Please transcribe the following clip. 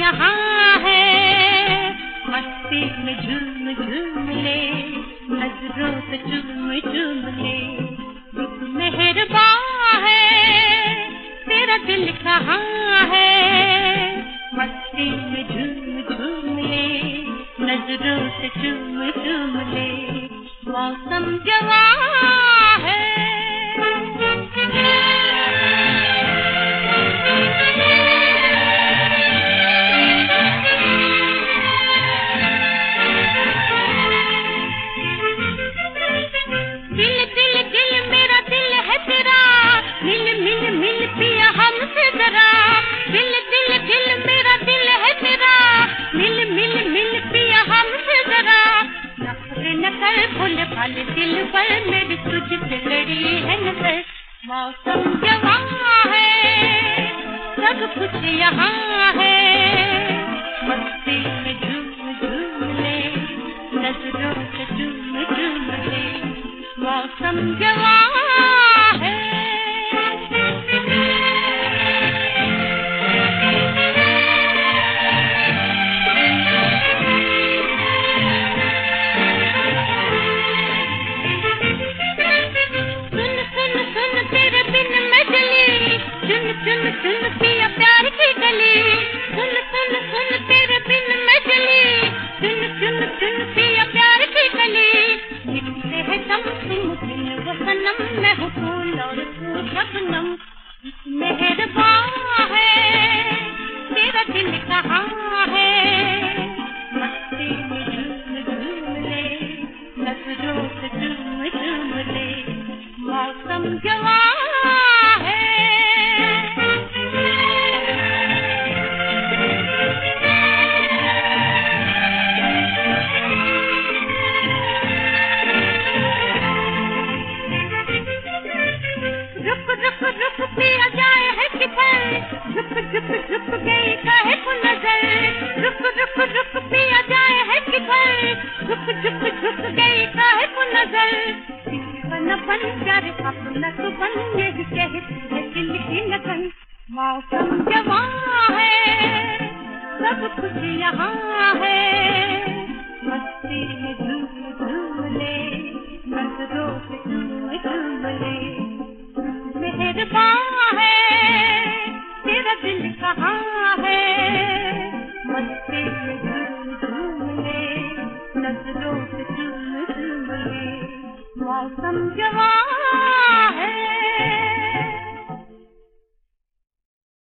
यहाँ है, मस्ती में झूम झूम ले, नजरों से चूम चूम ले। रुक मेहरबान है, तेरा दिल कहाँ है, मस्ती में झूम झूम ले, नजरों से चूम चूम ले। मौसम जवां है, भूल भाल दिल पर मेरी तुझसे लड़ी है नजर। मौसम जवां है, सब कुछ यहाँ है, मस्ती में झूम झूम ले, नजरों से चूम चूम ले। मौसम जवां है, सुन पिया प्यार की गली, सुन सुन सुन तेरे बिन मैं जली, सुन सुन सुन पिया प्यार की गली। लिखते हैं दम तुम बिन वो सनम, मैं हूँ फूल और तू शबनम। मेहरबान है, तेरा दिल कहाँ है, मस्ती में झूम झूम ले, नजरों से चूम चूम ले। मौसम जवां है, रुक पिया जाए है किधर, झुक झुक झुक गई काहे को नजर। रुक रुक रुक पिया जाए है किधर, झुक झुक झुक गई काहे को नजर। बन बन प्यारे अपना तो बन, ये कहती है दिल की लगन। मौसम जवां है, सब कुछ यहाँ है, मस्ती में झूम झूम ले, नजरों से चूम चूम ले। मेहरबान है, तेरा दिल कहाँ है, मस्ती में झूम झूम ले, नजरों से चूम चूम ले। मौसम जवां है।